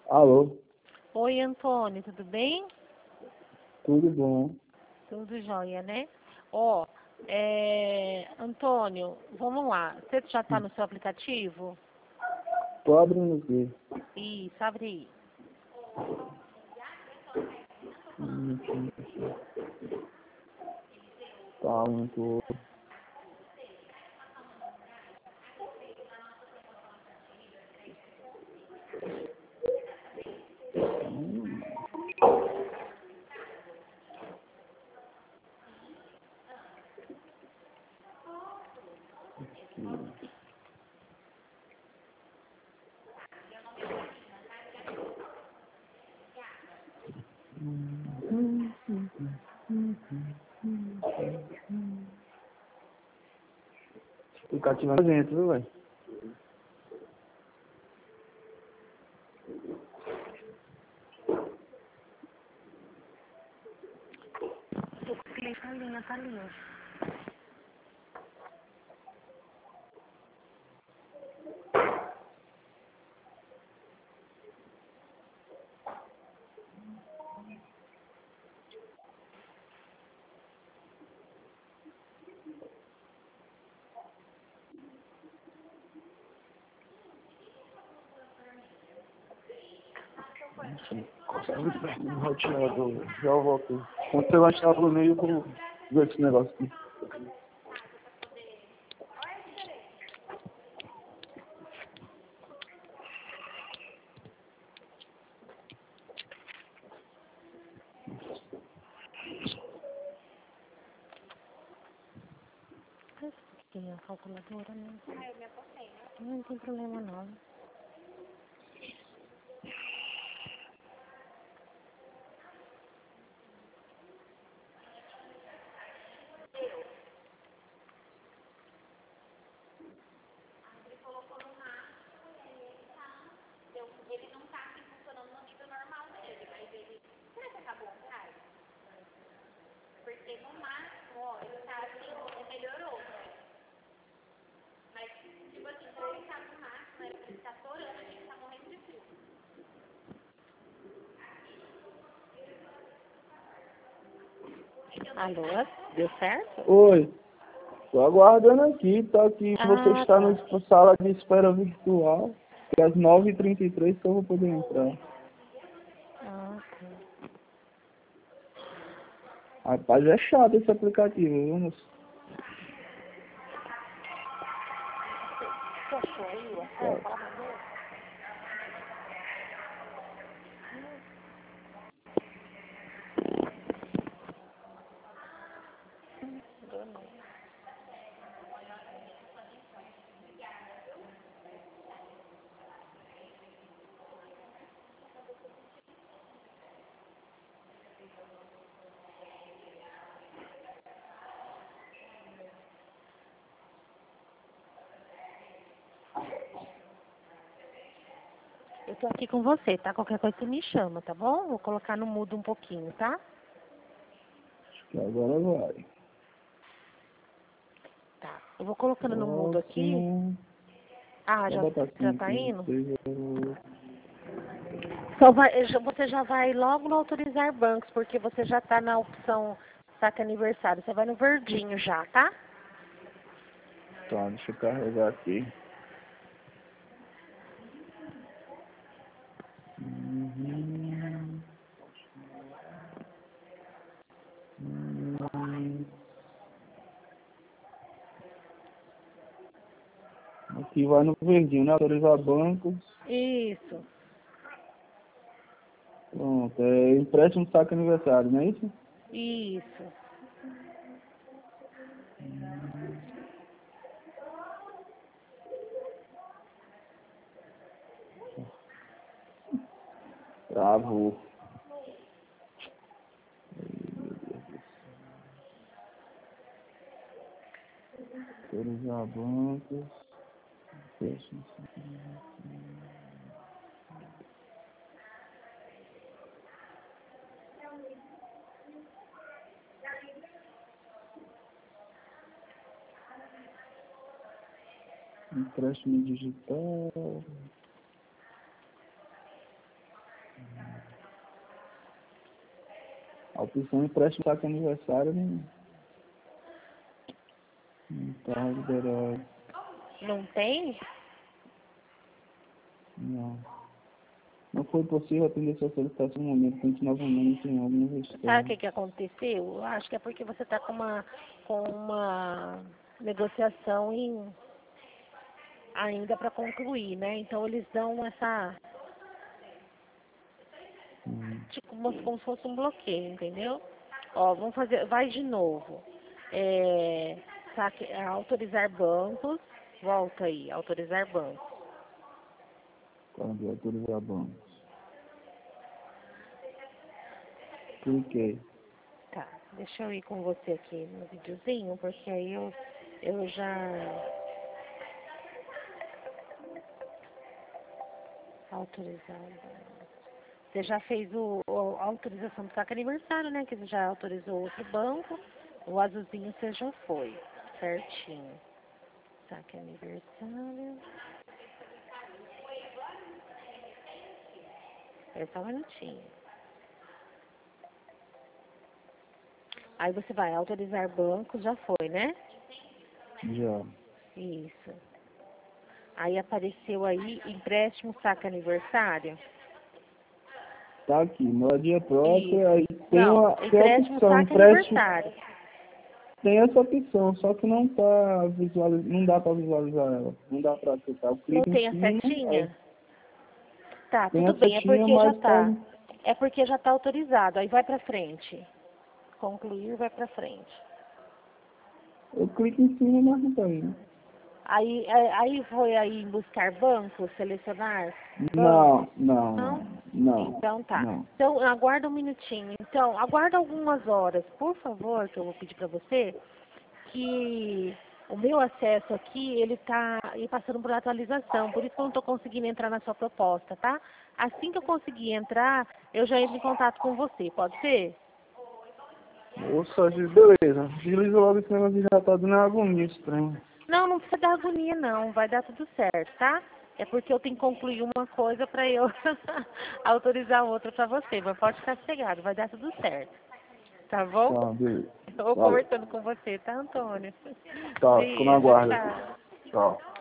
Alô, Oi, Antônio, tudo bem? tudo bom? Tudo jóia, né? Ó, Antônio, vamos lá. Você já está no seu aplicativo? Tô abrindo aqui. Isso, abre aí. Tá muito. Aplicativo é dentro, viu, velho? Clica ali na telinha. Consegue ver no roteador, velho. Já eu volto. Quando você vai estar no meio, eu vou ver esse negócio aqui. Tem a calculadora, né? Eu me apontei, né? Não tem problema, não. Alô, deu certo? Oi, tô aguardando aqui, tá aqui. Você está Tá. na sala de espera virtual. E às 9h33 que eu vou poder entrar. Tá. Rapaz, é chato esse aplicativo, viu, moço? Você achou aí o É. acesso? Fala pra Deus. Eu tô aqui com você, tá? Qualquer coisa você me chama, tá bom? Vou colocar no mudo um pouquinho, tá? Acho que agora vai. Tá. Eu vou colocando no mudo aqui. Próximo. Ah, Vou botar já assim, tá indo? seja... Você já vai logo no autorizar bancos, porque você já tá na opção saque aniversário. Você vai no verdinho já, tá? Tá, deixa eu carregar aqui. Uhum. Uhum. Aqui vai no verdinho, né? Autorizar bancos. Isso. Pronto, é empréstimo saque aniversário, não é isso? Isso. Travou. Autorizar bancos. Empréstimo saque aniversário. Empréstimo digital. opção empréstimo saque aniversário não tá liberado. Não tem? Não. Não foi possível atender sua solicitação no momento. Tente novamente em algum Sabe o restaurante. que aconteceu? Eu acho que é porque você está com uma negociação ainda para concluir, né? Então eles dão essa, tipo, como se fosse um bloqueio, entendeu? Ó, vamos fazer, vai de novo. Autorizar bancos, volta aí, autorizar bancos. Pode autorizar bancos. Cliquei. Tá, deixa eu ir com você aqui no videozinho, porque aí eu já autorizar. Você já fez a autorização do saque aniversário, né? Que você já autorizou outro banco. O azulzinho você já foi, certinho. Saque aniversário. Espera só um minutinho. Aí você vai autorizar banco, já foi, né? Já. Isso. Aí apareceu aí empréstimo saque aniversário. Tá aqui, moradia própria, Isso. aí tem Não, a empréstimo opção, saque empréstimo, aniversário. tem essa opção, só que não tá não dá pra visualizar ela, não dá pra acessar. Eu Não clico em tem a cima, aí setinha? Tá, tem tudo a bem, é setinha, porque já mas tá, tá. É porque já tá autorizado, aí vai pra frente. Concluir, vai pra frente. eu clico em cima, mas não tá indo. Aí foi aí em buscar banco, selecionar banco? Não? Não. Então tá. Então aguarda um minutinho. Então, aguarda algumas horas, por favor, que eu vou pedir pra você, que o meu acesso aqui, ele tá passando por atualização, por isso que eu não tô conseguindo entrar na sua proposta, tá? Assim que eu conseguir entrar, eu já entro em contato com você, pode ser? Nossa, beleza. Desliga logo esse negócio que já tá dando agonia estranho. Não, não precisa dar agonia não, vai dar tudo certo, tá? É porque eu tenho que concluir uma coisa para eu autorizar outra para você, mas pode ficar sossegado, vai dar tudo certo. Tá bom? Tá, beleza. Eu vou Valeu. conversando com você, tá, Antônio? Tá, fico na Beijo, guarda aqui. tchau. Tchau.